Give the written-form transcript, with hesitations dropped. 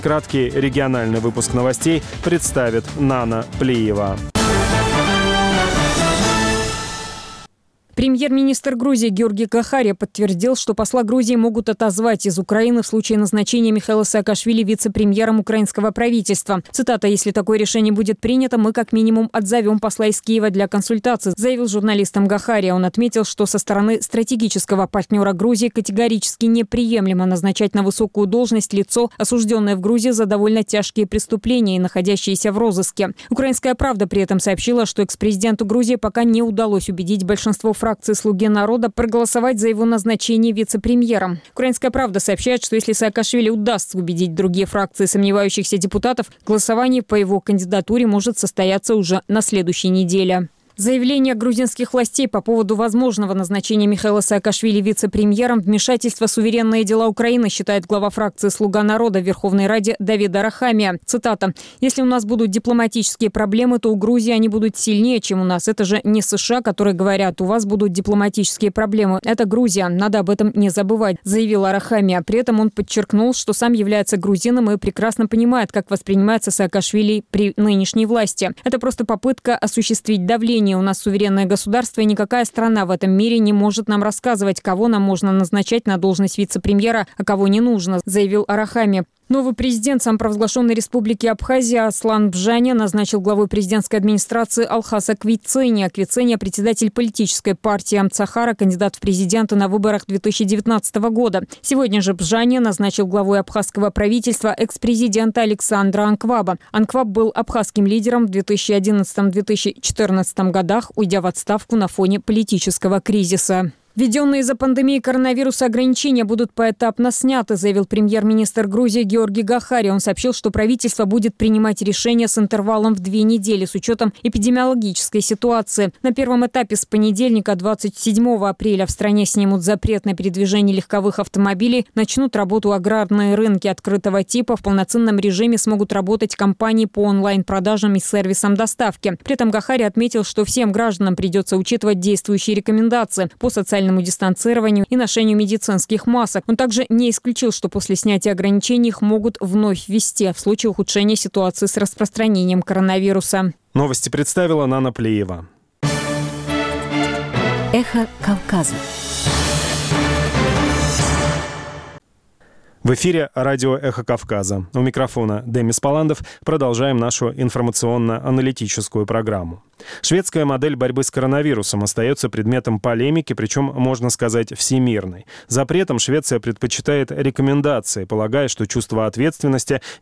Краткий региональный выпуск новостей представит Нана Плиева. Премьер-министр Грузии Георгий Гахария подтвердил, что посла Грузии могут отозвать из Украины в случае назначения Михаила Саакашвили вице-премьером украинского правительства. Цитата: «Если такое решение будет принято, мы как минимум отзовем посла из Киева для консультаций», заявил журналистам Гахария. Он отметил, что со стороны стратегического партнера Грузии категорически неприемлемо назначать на высокую должность лицо, осужденное в Грузии за довольно тяжкие преступления и находящееся в розыске. «Украинская правда» при этом сообщила, что экс-президенту Грузии пока не удалось убедить большинство фракций «Слуги народа» проголосовать за его назначение вице-премьером. «Украинская правда» сообщает, что если Саакашвили удастся убедить другие фракции сомневающихся депутатов, голосование по его кандидатуре может состояться уже на следующей неделе. Заявление грузинских властей по поводу возможного назначения Михаила Саакашвили вице-премьером – вмешательство в суверенные дела Украины, считает глава фракции «Слуга народа» в Верховной Раде Давид Арахамия. Цитата: «Если у нас будут дипломатические проблемы, то у Грузии они будут сильнее, чем у нас. Это же не США, которые говорят, у вас будут дипломатические проблемы. Это Грузия. Надо об этом не забывать», заявил Арахамия. При этом он подчеркнул, что сам является грузином и прекрасно понимает, как воспринимается Саакашвили при нынешней власти. Это просто попытка осуществить давление. У нас суверенное государство, и никакая страна в этом мире не может нам рассказывать, кого нам можно назначать на должность вице-премьера, а кого не нужно, заявил Арахамия. Новый президент самопровозглашенной республики Абхазия Аслан Бжаня назначил главой президентской администрации Алхаса Квицения. Квицения – председатель политической партии Амцахара, кандидат в президенты на выборах 2019 года. Сегодня же Бжаня назначил главой абхазского правительства экс-президента Александра Анкваба. Анкваб был абхазским лидером в 2011-2014 годах, уйдя в отставку на фоне политического кризиса. Введенные из-за пандемии коронавируса ограничения будут поэтапно сняты, заявил премьер-министр Грузии Георгий Гахария. Он сообщил, что правительство будет принимать решения с интервалом в 2 недели с учетом эпидемиологической ситуации. На первом этапе с понедельника, 27 апреля, в стране снимут запрет на передвижение легковых автомобилей, начнут работу аграрные рынки открытого типа. В полноценном режиме смогут работать компании по онлайн-продажам и сервисам доставки. При этом Гахария отметил, что всем гражданам придется учитывать действующие рекомендации по социальному дистанцированию и ношению медицинских масок. Он также не исключил, что после снятия ограничений их могут вновь ввести в случае ухудшения ситуации с распространением коронавируса. Новости представила Нана Плиева. Эхо Кавказа. В эфире радио «Эхо Кавказа». У микрофона Демис Паландов. Продолжаем нашу информационно-аналитическую программу. Шведская модель борьбы с коронавирусом остается предметом полемики, причем, можно сказать, всемирной. Запретом Швеция предпочитает рекомендации, полагая, что чувство ответственности